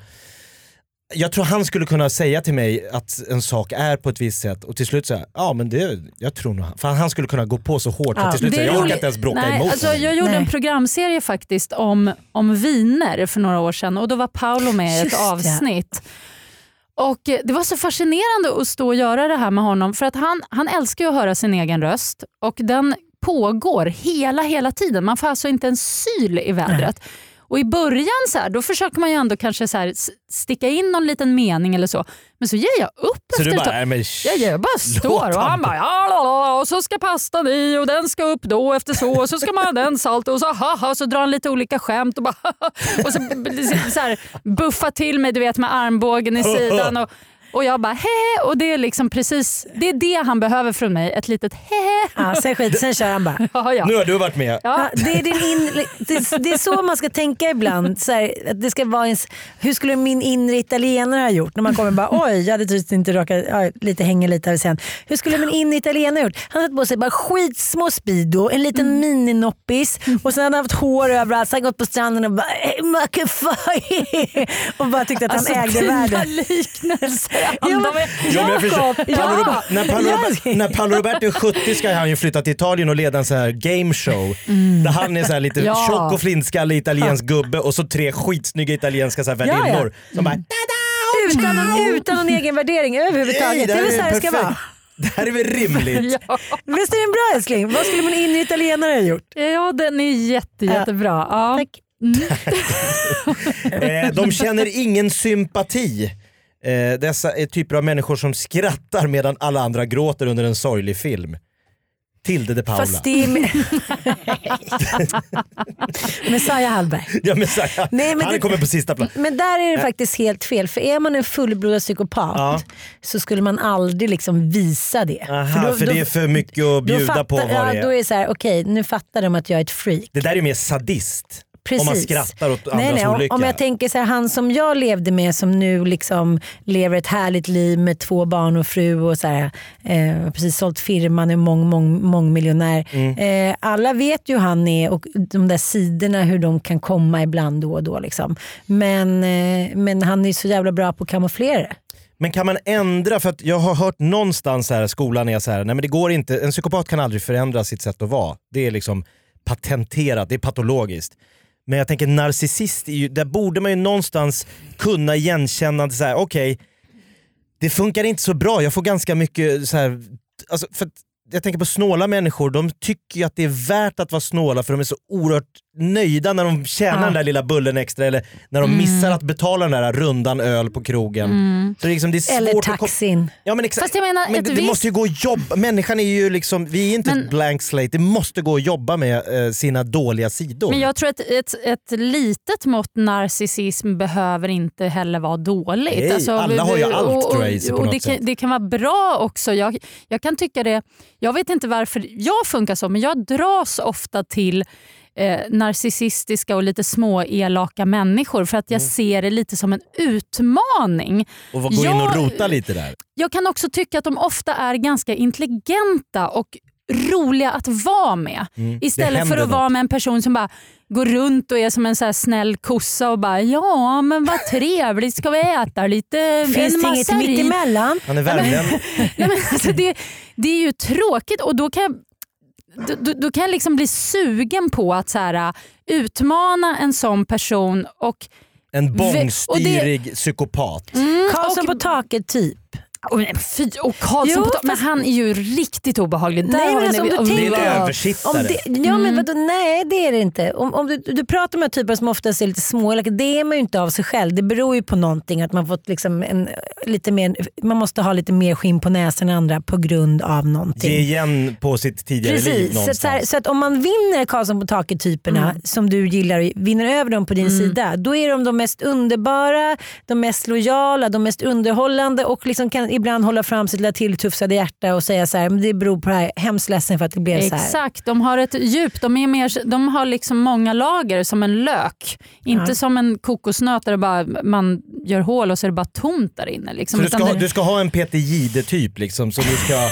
Jag tror han skulle kunna säga till mig att en sak är på ett visst sätt och till slut säga, ja men det, jag tror nog han. För han skulle kunna gå på så hårt Ja, att till slut säga, jag orkar inte ens bråka Nej, emot alltså, honom. jag gjorde Nej. en programserie faktiskt om, om viner för några år sedan och då var Paolo med i ett Just det. avsnitt. Och eh, det var så fascinerande att stå och göra det här med honom för att han, han älskar ju att höra sin egen röst och den pågår hela hela tiden. Man får alltså inte en syl i vädret. Nej. Och i början så här, då försöker man ju ändå kanske så här sticka in någon liten mening eller så. Men så ger jag upp så efter du bara, ett tag. men, Jag, jag bara står och han bara ja, la, la, och så ska pastan i och den ska upp då efter så och så ska man ha den salt och så haha och så drar han lite olika skämt och bara och så, så här, buffa till mig du vet med armbågen i sidan och Och jag bara hehe och det är liksom precis det är det han behöver från mig, ett litet hehe. Ja, sen skit, sen kör han bara. Ja, ja. Nu har du varit med. Ja. Ja, det, är din in, det, det är så man ska tänka ibland. Så här, att det ska vara en, hur skulle min inre italienare ha gjort? När man kommer bara, oj, jag hade tydligt inte råkat ja, lite hänga lite här sen. Hur skulle min inre italienare ha gjort? Han hade på sig bara skitsmå speedo, en liten mm. mininoppis och sen hade han haft hår överallt. Så han gått på stranden och bara, hey, och bara tyckte att alltså, han ägde världen. Liknelser. Ja, men, Jakob, ja, Paolo, ja. när, Paolo, Ja. när Paolo Roberto är sjuttio ska han ju flytta till Italien och leda en så här game show Mm. där han är så här lite Ja. tjock och flintskallig italiensk gubbe och så tre skitsnygga italienska så här värdinnor Ja, ja. som bara Utan, utan någon egen värdering överhuvudtaget. Nej, det är väl så här det ska perfekt. vara. Det här är väl rimligt? Ja. Visst är det en bra älskling? Vad skulle min inre italienare ha gjort? Ja, den är jätte, jättebra. Ja. Tack. eh, de känner ingen sympati. Eh, dessa är typer av människor som skrattar medan alla andra gråter under en sorglig film. Tilde de Paula. Fast det är med... Messiah Hallberg. Ja, Messiah. Nej, men han det... kommer på sista plats. Men där är det faktiskt helt fel. För är man en fullblodad psykopat ja. så skulle man aldrig liksom visa det. Aha, för, då, för det är för mycket att bjuda fattar, på vad ja, det är. Då är det så här, okej, okay, nu fattar de att jag är ett freak. Det där är mer sadist. Precis. Om man skrattar åt andras nej, nej, olycka. om jag tänker så här, han som jag levde med som nu liksom lever ett härligt liv med två barn och fru och så här, eh, precis sålt firman, är mång, mång, mångmiljonär. Mm. Eh, alla vet ju hur han är och de där sidorna hur de kan komma ibland då och då liksom. Men, eh, men han är så jävla bra på att kamouflera. Men kan man ändra, för att jag har hört någonstans här, skolan är så här, nej men det går inte, en psykopat kan aldrig förändra sitt sätt att vara. Det är liksom patenterat, det är patologiskt. Men jag tänker narcissist, är ju, där borde man ju någonstans kunna igenkänna så här, okej, okay, det funkar inte så bra, jag får ganska mycket så här, alltså för att jag tänker på snåla människor, de tycker ju att det är värt att vara snåla för de är så oerhört nöjda när de tjänar ja. den där lilla bullen extra eller när de mm. missar att betala den där rundan öl på krogen. Mm. Så det är liksom, det är svårt eller taxin. Att ja, men exakt. Fast jag menar, men det, det visst... måste ju gå att jobba. Människan är ju liksom, vi är inte men... ett blank slate. Det måste gå att jobba med eh, sina dåliga sidor. Men jag tror att ett, ett litet mått narcissism behöver inte heller vara dåligt. Nej, alltså, alla har ju allt och, och, tror jag, på och något det, sätt. kan, det kan vara bra också. Jag, jag kan tycka det, jag vet inte varför jag funkar så, men jag dras ofta till eh, narcissistiska och lite små elaka människor för att jag mm. ser det lite som en utmaning. Och gå in jag, och rota lite där. Jag kan också tycka att de ofta är ganska intelligenta och roliga att vara med. Mm. Istället för att något. vara med en person som bara går runt och är som en så här snäll kossa och bara ja men vad trevligt, ska vi äta lite? Finns det inget mitt emellan? Han är värmlän. Nej, men alltså det, det är ju tråkigt och då kan jag Då, då kan jag liksom bli sugen på att så här, utmana en sån person och en bångstyrig och det, psykopat. Mm, Karlsson på taket typ. Och, fy, och Karlsson jo, på taket, men han är ju riktigt obehaglig. Nej, Där men alltså, om du det är en översittare. Det, ja, men vadå, nej det är det inte. Om, om du, du pratar med typer som ofta är lite små, det är man ju inte av sig själv. Det beror ju på någonting att man fått liksom en, lite mer, man måste ha lite mer skinn på näsan än andra på grund av någonting. Ge igen på sitt tidigare Precis. liv någonstans. Så, så, här, så att om man vinner Karlsson på taket typerna mm. som du gillar, vinner över dem på din mm. sida, då är de de mest underbara, de mest lojala, de mest underhållande och liksom kan ibland hålla fram sitt lilla tilltufsade hjärta och säga så här, men det beror på det här, hemskt ledsen för att det blev så här. Exakt, de har ett djup, de är mer, de har liksom många lager som en lök, inte ja. som en kokosnöt där det bara, man gör hål och så är det bara tomt där inne liksom. Så du ska, det... ha, du ska ha en Peter Jihde typ liksom, så du ska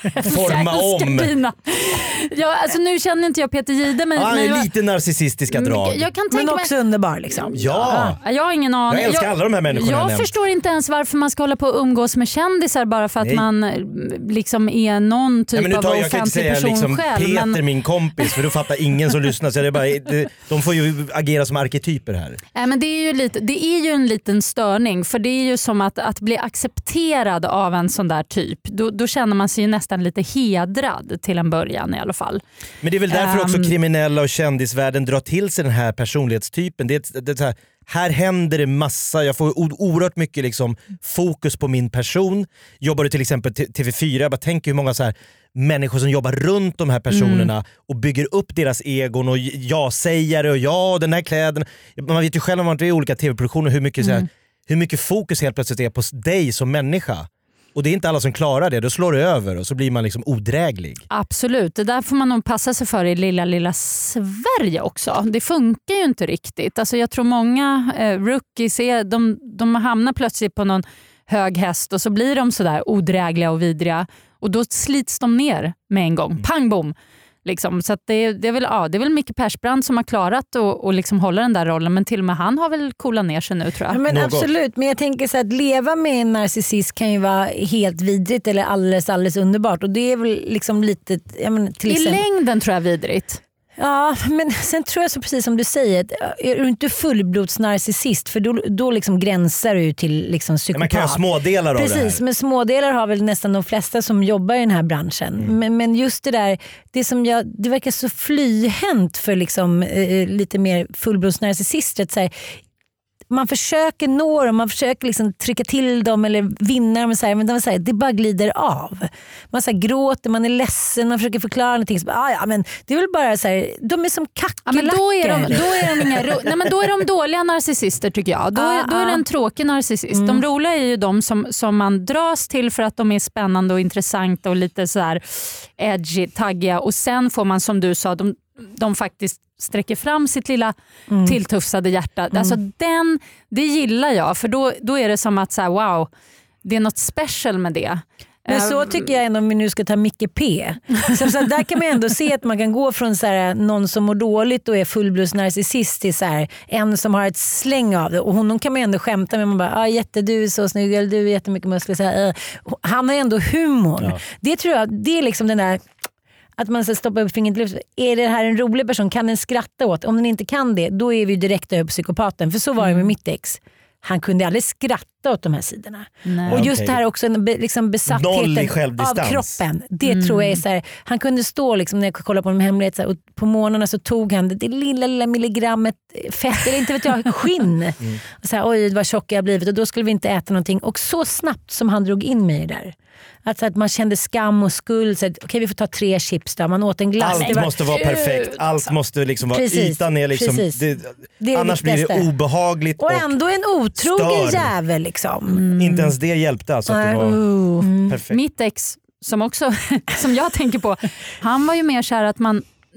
forma om. Dina. Ja, alltså nu känner inte jag Peter Jihde men, han är men lite narcissistiska drag. Jag kan men också mig... underbar liksom. Ja. ja. Jag har ingen aning. Jag älskar jag, alla de här människorna. Jag nämnt. förstår inte ens varför man ska hålla på och umgås med kändisar bara för att Nej. man liksom är någon typ ja, av offentlig person själv. Jag kan inte säga liksom, Peter men... min kompis för då fattar ingen som lyssnar. Så det är bara, det, de får ju agera som arketyper här. Nej, men det, är ju lite, det är ju en liten störning för det är ju som att, att bli accepterad av en sån där typ. Då, då känner man sig ju nästan lite hedrad till en början i alla fall. Men det är väl därför um... också kriminella och kändisvärlden drar till sig den här personlighetstypen. Det är, det är så här, här händer det massa, jag får oerhört mycket liksom fokus på min person. Jobbar du till exempel T V fyra, jag bara tänker hur många så här människor som jobbar runt de här personerna mm. och bygger upp deras egon och ja-sägare och ja, den här kläden. Man vet ju själv om man är i olika tv-produktioner hur mycket, mm. så här, hur mycket fokus helt plötsligt är på dig som människa. Och det är inte alla som klarar det, då slår det över och så blir man liksom odräglig. Absolut, det där får man nog passa sig för i lilla, lilla Sverige också. Det funkar ju inte riktigt. Alltså jag tror många eh, rookies, är, de, de hamnar plötsligt på någon hög häst och så blir de sådär odrägliga och vidriga. Och då slits de ner med en gång. Pang bom! Liksom. Så att det, det, är väl, ja, det är väl Micke Persbrandt som har klarat att och liksom hålla den där rollen, men till och med han har väl coolat ner sig nu tror jag. Ja, men absolut, men jag tänker så att leva med en narcissist kan ju vara helt vidrigt eller alldeles, alldeles underbart och det är väl liksom lite... Jag menar, till I exempel... längden tror jag vidrigt. Ja, men sen tror jag så precis som du säger, är du inte fullblodsnarcissist för då, då liksom gränsar du till liksom psykopat. Man kan ha smådelar av precis, det här. Men smådelar har väl nästan de flesta som jobbar i den här branschen. Mm. Men, men just det där, det som jag, det verkar så flyhänt för liksom, eh, lite mer fullblodsnarcissister. Så här, man försöker nå dem, man försöker liksom trycka till dem eller vinna dem, så här, men de så här, det bara glider av. Man så här, gråter, man är ledsen, man försöker förklara någonting. Så, ah, ja, men det är väl bara så här, de är som kackerlackor. Ja, men då, är de, då, är de inga ro- Nej, men då är de dåliga narcissister tycker jag. Då, ah, då är det en tråkig narcissist. Mm. De roliga är ju de som, som man dras till för att de är spännande och intressanta och lite så här edgy, taggiga. Och sen får man som du sa, de, de faktiskt sträcker fram sitt lilla mm. tilltufsade hjärta. Mm. Alltså den, det gillar jag för då, då är det som att så här, wow, det är något special med det. Men så tycker jag ändå om vi nu ska ta Micke P. Så, så där kan man ändå se att man kan gå från så här, någon som mår dåligt och är fullblodsnarcissist till så här, en som har ett släng av det. Och honom kan man ändå skämta med. Man bara, ah, jätte, du är så snygg, eller du är jättemycket muskler. Så här, uh. Han har ändå humor. Ja. Det tror jag, det är liksom den där... Att man ska stoppa upp fingret i luften. Är det här en rolig person? Kan den skratta åt? Om den inte kan det, då är vi direkt över psykopaten. För så var det med mitt ex. Han kunde aldrig skratta åt de här sidorna. Nej. Och just okay. det här också liksom besattheten av kroppen. Det mm. tror jag är så här, han kunde stå liksom, när jag kollade på de hemligheter och på morgnarna så tog han det, det lilla lilla milligrammet fett eller inte vet jag, skinn. Mm. Och så här, oj vad tjock jag har blivit och då skulle vi inte äta någonting. Och så snabbt som han drog in mig där. Alltså att man kände skam och skuld. Okej, okay, vi får ta tre chips då. Man åt en glass. Allt var... måste vara perfekt. Allt måste liksom vara precis, ytan är liksom... Det, det är annars blir det obehagligt. Och ändå en otrogen jävel liksom. Mm. Inte ens det hjälpte alltså att det var mm. perfekt. Mitt ex, som också som jag tänker på, han var ju mer så här att man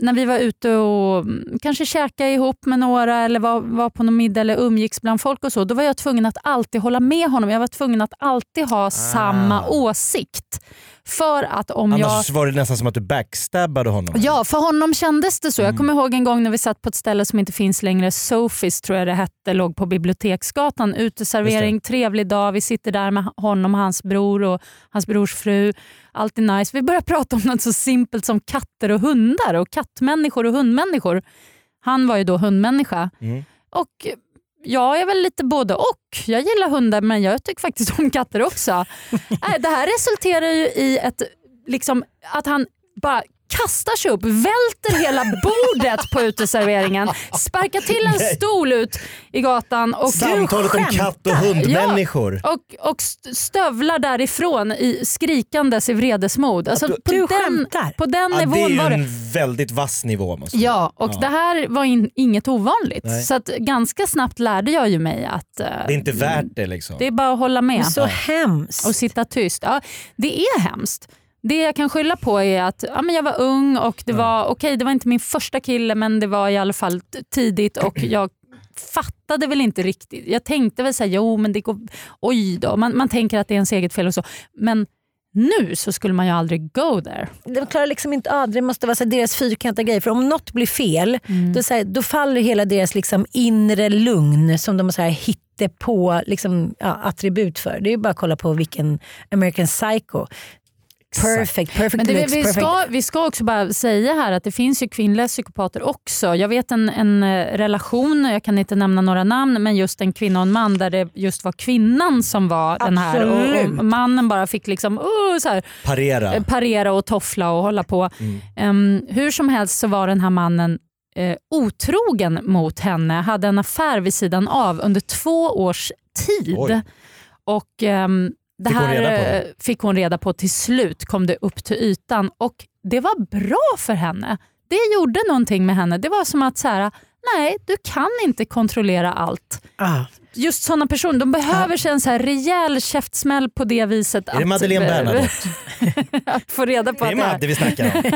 när vi var ute och kanske käka ihop med några eller var, var på någon middag eller umgicks bland folk och så, då var jag tvungen att alltid hålla med honom. Jag var tvungen att alltid ha ah. samma åsikt. För att om Annars jag... var det nästan som att du backstabbade honom. Ja, för honom kändes det så. Mm. Jag kommer ihåg en gång när vi satt på ett ställe som inte finns längre. Sofis tror jag det hette, låg på Biblioteksgatan. Uteservering, trevlig dag. Vi sitter där med honom och hans bror och hans brors fru. Alltid nice. Vi börjar prata om något så simpelt som katter och hundar och kattmänniskor och hundmänniskor. Han var ju då hundmänniska. Mm. Och jag är väl lite både och. Jag gillar hundar men jag tycker faktiskt om katter också. Det här resulterar ju i ett, liksom, att han bara kastar sig upp, välter hela bordet på uteserveringen, sparkar till en stol ut i gatan. Och samtalet om katt och hundmänniskor. Ja, och, och stövlar därifrån i skrikandes i vredesmod. Alltså, du, på, du den, på den ja, nivån var det. Det är ju en väldigt vass nivå. Måste ja, och ja. det här var in, inget ovanligt. Nej. Så att ganska snabbt lärde jag ju mig att... Uh, det är inte värt det liksom. Det är bara att hålla med. Det är så ja. hemskt. Och sitta tyst. Ja, det är hemskt. Det jag kan skylla på är att ja, men jag var ung och det var okej, okay, det var inte min första kille men det var i alla fall tidigt och jag fattade väl inte riktigt. Jag tänkte väl så här, jo men det går, oj då, man, man tänker att det är ens eget fel och så. Men nu så skulle man ju aldrig go there. De klarar liksom inte av, det måste vara så här, deras fyrkantiga grej. För om något blir fel, mm. då, så här, då faller hela deras liksom inre lugn som de så här, hittar på liksom, ja, attribut för. Det är bara att kolla på vilken American Psycho. Perfect, perfect Men det, looks, vi, perfect. ska, vi ska också bara säga här att det finns ju kvinnliga psykopater också. Jag vet en, en relation, jag kan inte nämna några namn, men just en kvinna och en man där det just var kvinnan som var Absolut. den här. Och, och mannen bara fick liksom uh, så här, parera. parera och toffla och hålla på. Mm. Um, hur som helst så var den här mannen uh, otrogen mot henne, hade en affär vid sidan av under två års tid. Oj. Och... Um, Det fick, här hon reda på det? fick hon reda på till slut, kom det upp till ytan och det var bra för henne. Det gjorde någonting med henne. Det var som att så här, nej, du kan inte kontrollera allt. Ah. Just sådana personer, de behöver ah. sig en så här rejäl käftsmäll på det viset. Är det Madeleine Bernadotte? Att få reda på det är att Madde vi snackar om.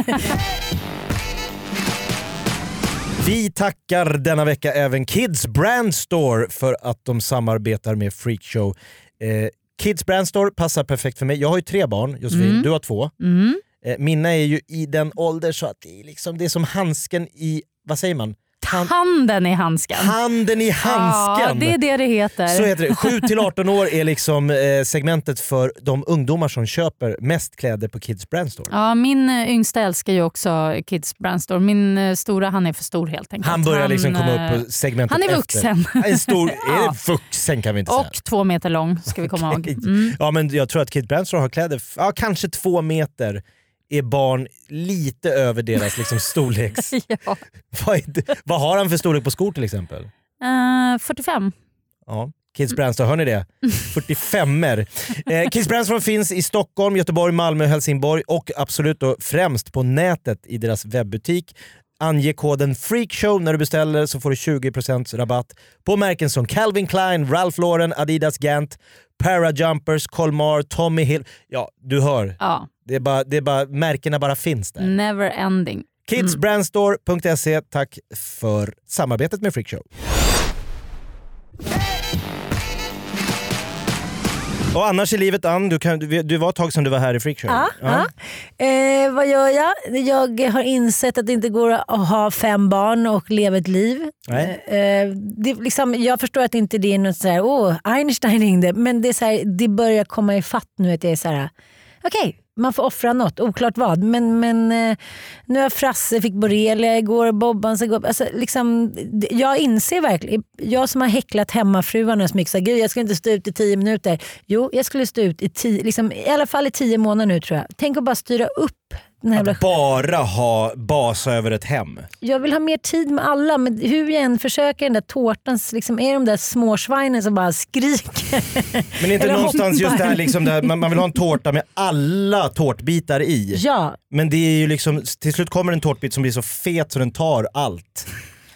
Vi tackar denna vecka även Kids Brand Store för att de samarbetar med Freakshow. Eh, Kids Brand Store passar perfekt för mig. Jag har ju tre barn, Josefin. Mm. Du har två. Mm. Eh, Minna är ju i den ålder så att det är, liksom, det är som handsken i, vad säger man? Han... Handen i handsken. Handen i handsken. Ja, det är det det heter. Så heter det. sju till arton år är liksom eh, segmentet för de ungdomar som köper mest kläder på Kids Brand Store. Ja, min yngsta älskar ju också Kids Brand Store. Min uh, stora, han är för stor helt enkelt. Han börjar han, liksom komma upp på segmentet Han är efter. vuxen. Han är stor, ja. är vuxen kan vi inte och säga. Och två meter lång ska vi komma ihåg. Mm. Ja, men jag tror att Kids Brand Store har kläder, ja, kanske två meter är barn lite över deras liksom, storleks. ja. vad, är, vad har han för storlek på skor till exempel? Uh, fyrtiofem. Ja, Kids Brand Store, hör ni det? fyrtiofem-er. Eh, Kids Brand Store finns i Stockholm, Göteborg, Malmö, Helsingborg och absolut då främst på nätet i deras webbutik. Ange koden Freakshow när du beställer så får du tjugo procent rabatt på märken som Calvin Klein, Ralph Lauren, Adidas Gant, Parajumpers, Colmar, Tommy Hill. Ja, du hör. Ja. Det är bara, det är bara, märkena bara finns där. Never ending. kids brand store punkt se. Tack för samarbetet med Freakshow. Och annars i livet, Ann, du, kan, du, du var ett tag sedan du var här i Freakshow. Ja, ja. ja. Eh, vad gör jag? Jag har insett att det inte går att ha fem barn och leva ett liv. Nej. Eh, det, liksom, jag förstår att inte det är något så här, åh, Einstein ringde, men det, är så här, det börjar komma i fatt nu att jag är så här, okej, okay, man får offra något, oklart vad. Men, men eh, nu har Frasse fick borrelia igår, Bobban så går, alltså, liksom, jag inser verkligen, jag som har häcklat hemmafruarna så mycket, så, gud jag ska inte stå ut i tio minuter. Jo, jag skulle stå ut i tio, liksom, i alla fall i tio månader nu tror jag. Tänk att bara styra upp. Att bara ha basa över ett hem. Jag vill ha mer tid med alla, men hur jag än försöker, den där tårtan liksom, är de där småsvinen som bara skriker. Men inte någonstans just det här, liksom, det här man, man vill ha en tårta med alla tårtbitar i. Ja. Men det är ju liksom, till slut kommer en tårtbit som blir så fet så den tar allt.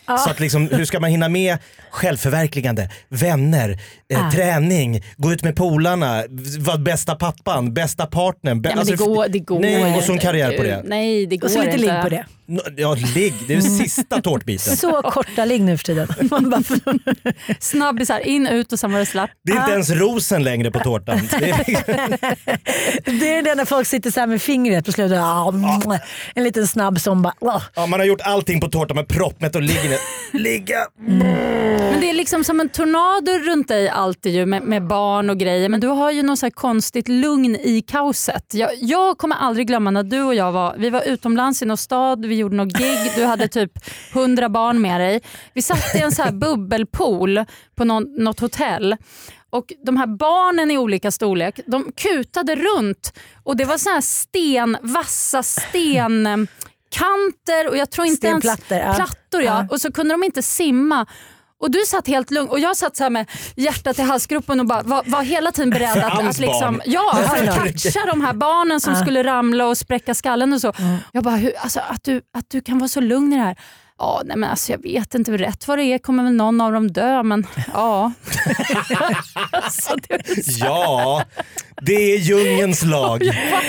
Ja. Så att liksom, hur ska man hinna med självförverkligande, vänner, eh, Ah. träning, gå ut med polarna, vara bästa pappan, bästa partnern. Be- Ja, men det, alltså, går, det går nej, och så en inte. karriär på det. Nej, det går Och så lite inte. ligg på det. No, ja, ligg, det är sista tårtbiten. Så korta ligg nu för tiden. Man bara, Snabbisar, in, ut och sen var det slapp. Det är inte ens rosen längre på tårtan. Det är liksom... det är det när folk sitter så här med fingret på slutet. Ja. En liten snabb som bara... Oh. Ja, man har gjort allting på tårtan med proppmätt och ligger ligga. Men det är liksom som en tornado runt dig alltid ju, med, med barn och grejer. Men du har ju något så här konstigt lugn i kaoset. Jag, jag kommer aldrig glömma när du och jag var, vi var utomlands i någon stad, vi gjorde något gig, du hade typ hundra barn med dig. Vi satt i en så här bubbelpool på någon, något hotell. Och de här barnen i olika storlek, de kutade runt och det var så här sten, vassa stenkanter och jag tror inte ens Stenplattor, ja. plattor, ja. Och så kunde de inte simma. Och du satt helt lugn och jag satt så här med hjärtat i halsgropen och bara var, var hela tiden beredd För att, hans att liksom, barn. ja, att catcha de här barnen som Ja. skulle ramla och spräcka skallen och så. Jag bara, hur, alltså, att, du, att du kan vara så lugn i det här. Ja, nej men alltså jag vet inte, rätt vad det är kommer väl någon av dem dö, men ja. alltså, det är så... Ja, det är djungens lag.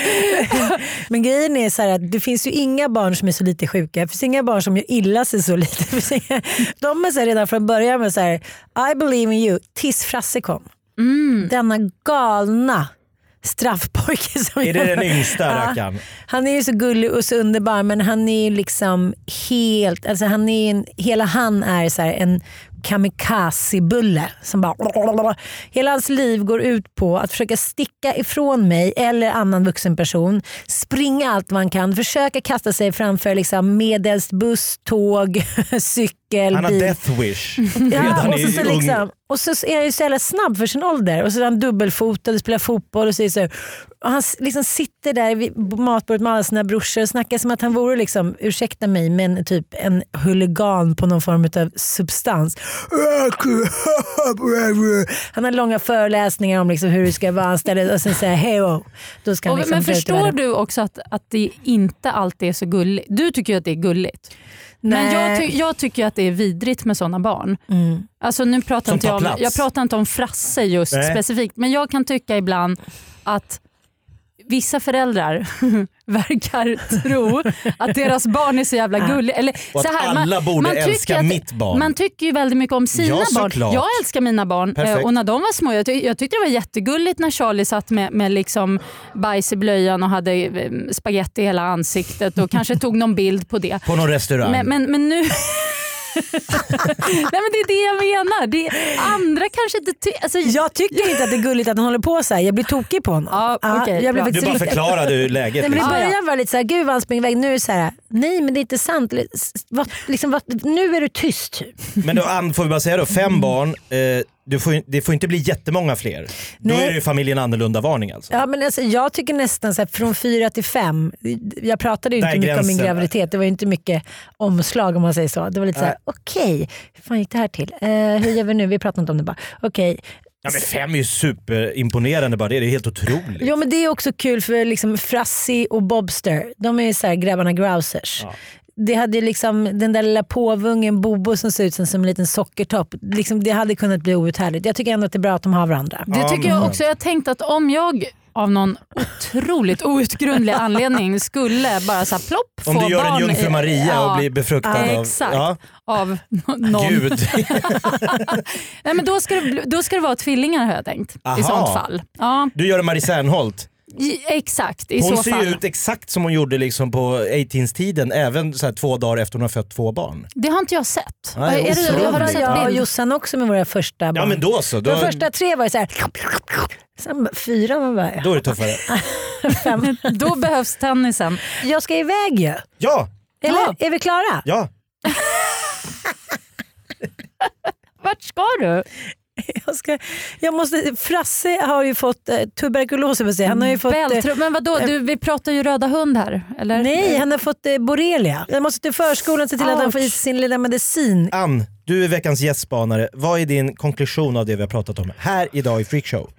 Men grejen är så här att det finns ju inga barn som är så lite sjuka. Det finns inga barn som gör illa sig så lite. De är så här redan från början med så här: I believe in you, tills Frasse kom. Mm. Denna galna straffpojke som Är det den yngsta Ja. rackaren? Han är ju så gullig och så underbar, men han är ju liksom helt, alltså han är en, hela han är så här en kamikaze-bulle som bara, hela hans liv går ut på att försöka sticka ifrån mig eller annan vuxen person, springa allt man kan, försöka kasta sig framför liksom medelst buss, tåg, cykel, Han har bil. death wish. Ja, Redan och, så, i så ung- liksom, och så är han ju så jävla snabb för sin ålder. Och så är han dubbelfotad och spelar fotboll. Och så, är så, och han liksom sitter där vid matbordet med alla sina brorsor och snackar som att han vore, liksom, ursäkta mig, men typ en huligan på någon form av substans. Han har långa föreläsningar om liksom hur det ska vara anställd och sen säger hej och då ska han Och, liksom men dra ut i förstår världen. du också att, att det inte alltid är så gulligt? Du tycker ju att det är gulligt. Men Nej. jag, ty- jag tycker att det är vidrigt med sådana barn. Mm. Alltså nu pratar Som inte jag, tar om, plats. jag pratar inte om Frasse just Nej. specifikt. Men jag kan tycka ibland att vissa föräldrar verkar tro att deras barn är så jävla gulliga. Eller, Och så att här, alla borde tycker älska att, mitt barn. Man tycker ju väldigt mycket om sina Ja, barn. såklart. Jag älskar mina barn. Perfekt. eh, och när de var små, jag, ty- jag tyckte det var jättegulligt när Charlie satt med, med liksom bajs i blöjan och hade eh, spaghetti i hela ansiktet och kanske tog någon bild på det. På någon restaurang. Men, men, men nu... Nej, men det är det jag menar. Det är, andra kanske inte... Ty- alltså, Jag tycker inte att det är gulligt att han håller på så här. Jag blir tokig på honom. Ja, okej, jag blir bra. Du faktiskt bara lite- förklarade ju läget. Nej, men i liksom. början var det lite så här, gud vad han springer iväg. Nu är det så här, nej men det är inte sant. Vad, liksom, vad, nu är du tyst typ. Men då Ann, får vi bara säga då, fem barn, eh, du får, ju- det får inte bli jättemånga fler. Då Nej. är det ju familjen annorlunda varning alltså. Ja, men alltså, jag tycker nästan så här, från fyra till fem. Jag pratade ju Där inte är mycket om min gränsen. graviditet. Det var ju inte mycket omslag om man säger så. Det var lite så här, okej, hur fan gick det här till? Eh, hur gör vi nu? Vi pratar inte om det bara. Okej. Ja, men fem är ju superimponerande bara, det är helt otroligt. Jo, men det är också kul för liksom Frassi och Bobster. De är ju så här grabbarna grousers. Ja. Det hade ju liksom den där lilla påvungen Bobo som ser ut som, som en liten sockertopp. Liksom, det hade kunnat bli outhärdligt. Jag tycker ändå att det är bra att de har varandra. Det tycker jag också. Jag tänkte att om jag av någon otroligt outgrundlig anledning skulle bara så här plopp Om få du gör en barn jungfru i- Maria ja, och blir befruktad ja, av... exakt. Ja, av någon. Gud. Nej, men då ska, det, bli- då ska det vara tvillingar har jag tänkt. Aha. I sånt fall. Ja, Du gör en Marie Serneholt. i, exakt i Hon så ser fall. ju ut exakt som hon gjorde liksom på artonhundratiden, även så här två dagar efter hon har fött två barn. Det har inte jag sett. Nej, är det, har du otroligt. sett Jag och bild? Jossan också med våra första barn. Ja men då så, då, De första tre var ju så här. Sen bara fyra man bara, då är det tuffare. fem. Då behövs tennisen. Jag ska iväg ju. Ja, Eller Ja. är vi klara? ja. Vart ska du? Jag, ska, jag måste, Frasse har ju fått eh, tuberkulos. Jag vill säga. Han har ju fått, eh, Bältro, men vadå, du, vi pratar ju röda hund här. Eller? nej, han har fått eh, borrelia. Jag måste till förskolan se till att han får i sig sin lilla medicin. Ann, du är veckans gästspanare. Vad är din konklusion av det vi har pratat om här idag i Freakshow?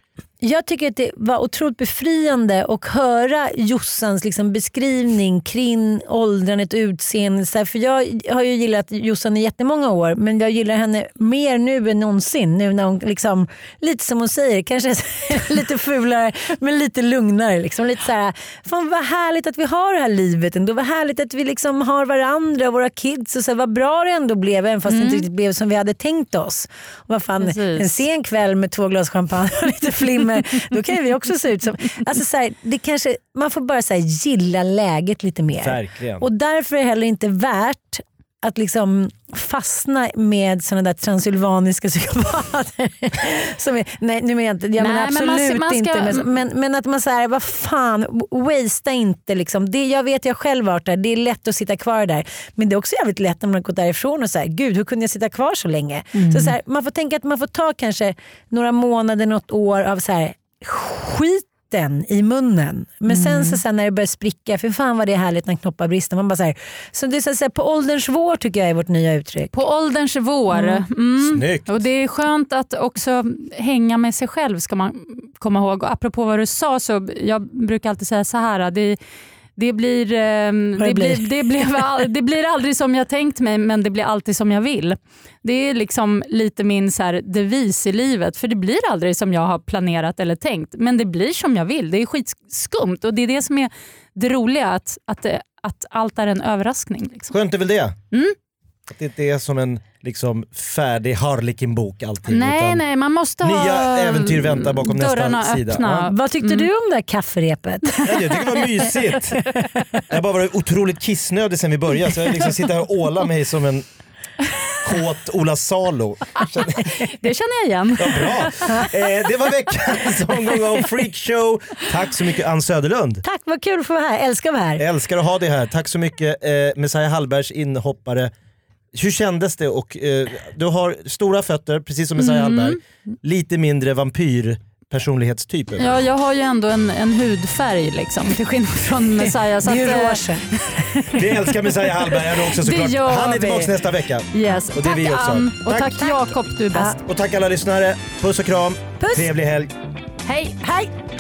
Jag tycker att det var otroligt befriande att höra Jossans liksom beskrivning kring åldrandet och utseendet. För jag har ju gillat Jossan i jättemånga år, men jag gillar henne mer nu än någonsin. Nu när hon liksom, lite som hon säger, kanske lite fulare men lite lugnare. Liksom. Lite så här, fan vad härligt att vi har det här livet ändå. Vad härligt att vi liksom har varandra och våra kids. Och så här, vad bra det ändå blev, även fast mm. det inte riktigt blev som vi hade tänkt oss. Och vad fan, en sen kväll med två glas champagne och lite flimmer. Då kan vi också se ut som... Alltså så här, det kanske, man får bara så här, gilla läget lite mer. Verkligen. Och därför är det heller inte värt att liksom fastna med såna där transylvaniska psykopater. Som är, nej, nu menar jag inte, jag nej, menar absolut men man, man ska... inte. Men, men att man säger, vad fan, wastea inte. Liksom. Det, jag vet, jag själv varit där. Det är lätt att sitta kvar där. Men det är också jävligt lätt när man har gått därifrån och säger, gud, hur kunde jag sitta kvar så länge? Mm. Så, så här, man får tänka att man får ta kanske några månader, något år av så här skit i munnen. Men mm. sen så sen när det börjar spricka, för fan vad det är härligt när knoppar brister. Man bara så här, så det är så här, på ålderns vår tycker jag är vårt nya uttryck. På ålderns vår. Mm. Mm. Snyggt. Och det är skönt att också hänga med sig själv, ska man komma ihåg. Och apropå vad du sa, så jag brukar alltid säga så här, det Det blir, eh, det, det, blir, det, blir, det blir aldrig som jag tänkt mig, men det blir alltid som jag vill. Det är liksom lite min så här devis i livet, för det blir aldrig som jag har planerat eller tänkt, men det blir som jag vill. Det är skitskumt och det är det som är det roliga, att, att, att allt är en överraskning. Liksom. Skönt är väl det? Mm. Att det inte är som en liksom färdig Harlequin-bok alltid. Nej, nej, man måste nya ha äventyr väntar bakom nästa sida. Ja. Vad tyckte mm. du om det här kafferepet? Ja, jag tycker det var mysigt. Jag har bara varit otroligt kissnödig sen vi började, så jag liksom sitter här och ålar mig som en kåt Ola Salo. Det känner jag igen. Ja, bra. Eh, det var veckans omgång av Freak Show. Tack så mycket, Ann Söderlund. Tack, vad kul att få vara här. Älskar att vara här. Jag älskar att ha det här. Tack så mycket, eh, Messiah Hallbergs inhoppare. Hur kändes det? Och, eh, du har stora fötter, precis som Messiah mm. Hallberg. Lite mindre vampyr personlighetstyper. Ja, jag har ju ändå en, en hudfärg liksom, till skillnad från Messiah. Så det är ju att, rosa. Vi älskar Messiah Hallberg också, såklart. Han är tillbaka nästa vecka. Yes. Och det tack är vi också. Ann, och tack, tack Jakob, du är bäst. Och tack alla lyssnare. Puss och kram. Puss. Trevlig helg. Hej. Hej.